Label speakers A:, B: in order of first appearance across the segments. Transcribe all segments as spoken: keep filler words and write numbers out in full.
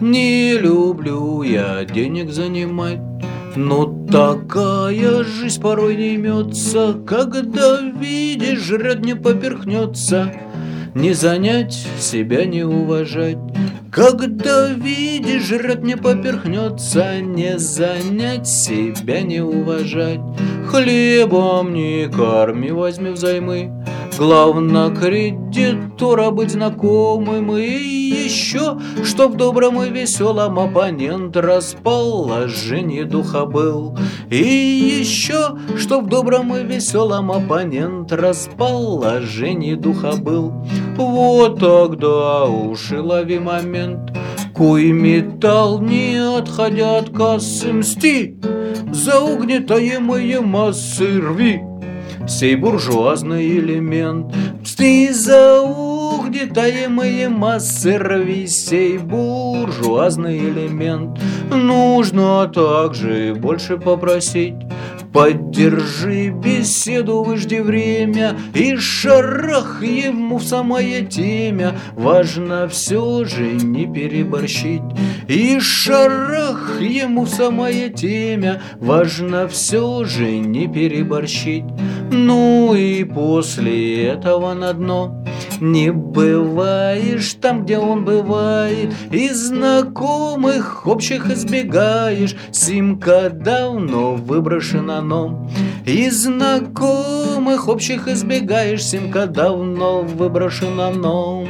A: Не люблю я денег занимать, но такая жизнь порой не имется, когда видишь, жрет не поперхнется. Не занять себя, не уважать, когда видишь, жрет не поперхнется. Не занять себя, не уважать. Хлебом не корми, возьми взаймы, главное кредитора быть знакомым. И еще, чтоб в добром и веселом оппонент расположении духа был. И еще, чтоб в добром и веселом оппонент расположении духа был. Вот тогда уж и лови момент, кой металл, не отходя от кассы, мсти за угнетаемые массы, рви сей буржуазный элемент. Мсти за угнетаемые массы, рви сей буржуазный элемент. Нужно также больше попросить, поддержи беседу, выжди время и шарах ему в самое темя. Важно все же не переборщить, и шарах ему в самое темя. Важно все же не переборщить. Ну и после этого на дно не бываешь там, где он бывает, и знакомых общих избегаешь. Симка давно выброшена, но и знакомых общих избегаешь. Симка давно выброшена, но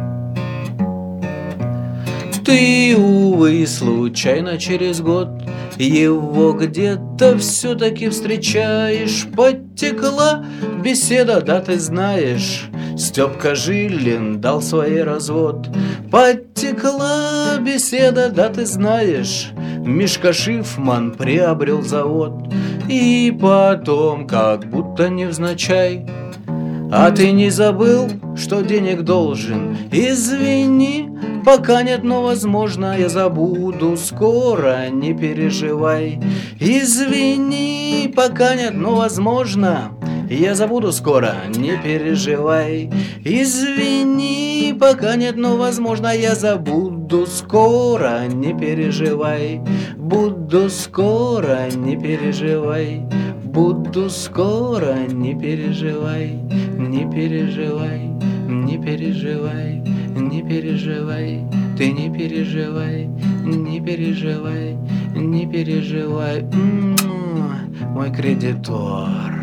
A: ты, увы, случайно через год его где-то все-таки встречаешь. Подтекла беседа, да ты знаешь, Степка Жилин дал свой развод. Подтекла беседа, да ты знаешь, Мишка Шифман приобрел завод. И потом, как будто невзначай: а ты не забыл, что денег должен? Извини, пока нет, но возможно я забуду скоро, не переживай. Извини, пока нет, но возможно я забуду скоро, не переживай. Извини, пока нет, но возможно я забуду скоро, не переживай. Буду скоро, не переживай. Буду скоро, не переживай. Не переживай, не переживай, не переживай. Ты не переживай, не переживай, не переживай. М-м-м, мой кредитор.